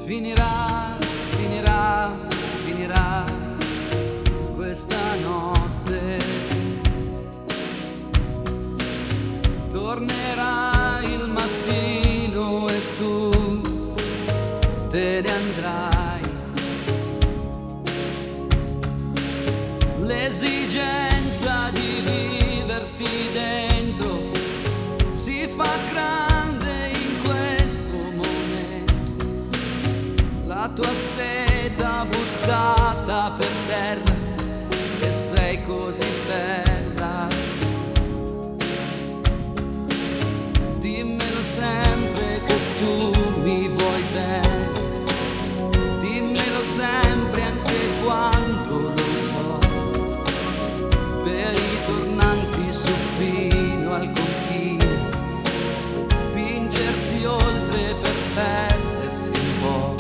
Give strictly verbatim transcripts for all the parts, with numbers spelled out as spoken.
Finirà, finirà, finirà questa notte. Tornerà il mattino e tu te ne andrai. L'esigenza di viverti dentro si fa grande in questo momento. La tua seta buttata per terra e sei così bella. Dimmelo sempre che tu mi vuoi bene. Dimmelo sempre anche quando lo so. Per i tornanti su fino al confine, spingersi oltre per perdersi un po'.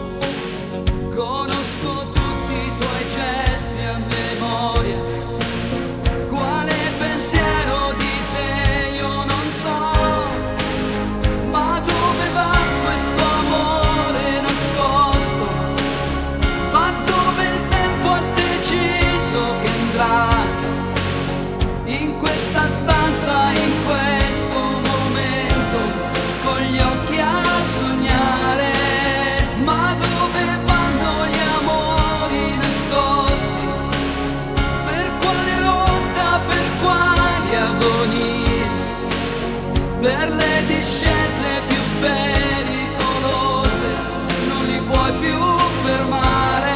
Conosco tutti i tuoi gesti a memoria, quale pensiero di te io non so, ma dove va questo amore nascosto? Va dove il tempo ha deciso che andrà. In questa stanza, in questo momento, con gli occhi a sognare. Ma dove vanno gli amori nascosti? Per quale rotta, per quali agonie? Per le discese più pericolose non li puoi più fermare.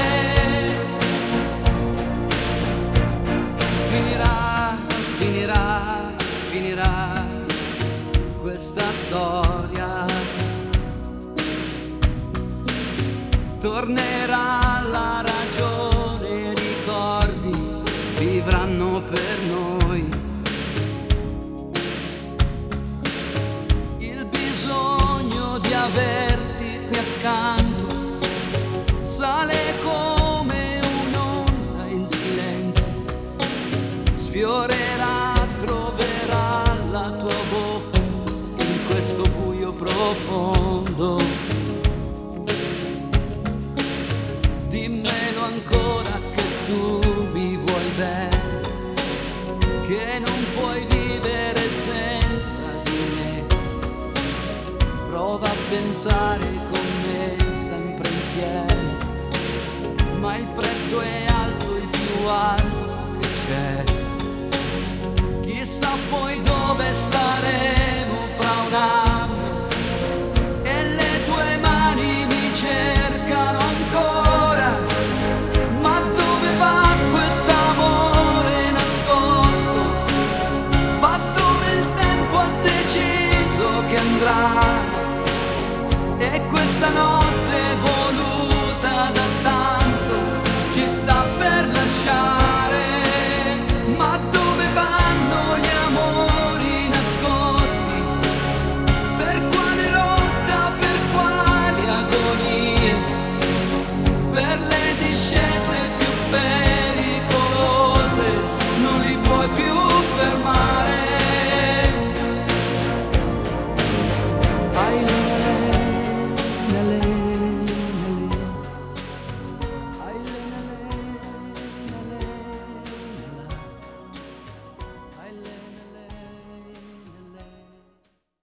Finirà, finirà, finirà questa storia. Tornerà la ragione, i ricordi vivranno per noi. Il bisogno di averti qui accanto sale come un'onda in silenzio. Sfiorerà, troverà la tua bocca in questo buio profondo. Dimmelo ancora che tu mi vuoi bene, che non puoi vivere senza di me. Prova a pensare con me sempre insieme, ma il prezzo è alto, il più alto che c'è. Chissà poi dove staremo fra un anno e le tue mani mi cercano ancora. Ma dove va quest'amore nascosto? Va dove il tempo ha deciso che andrà. E questa notte voglio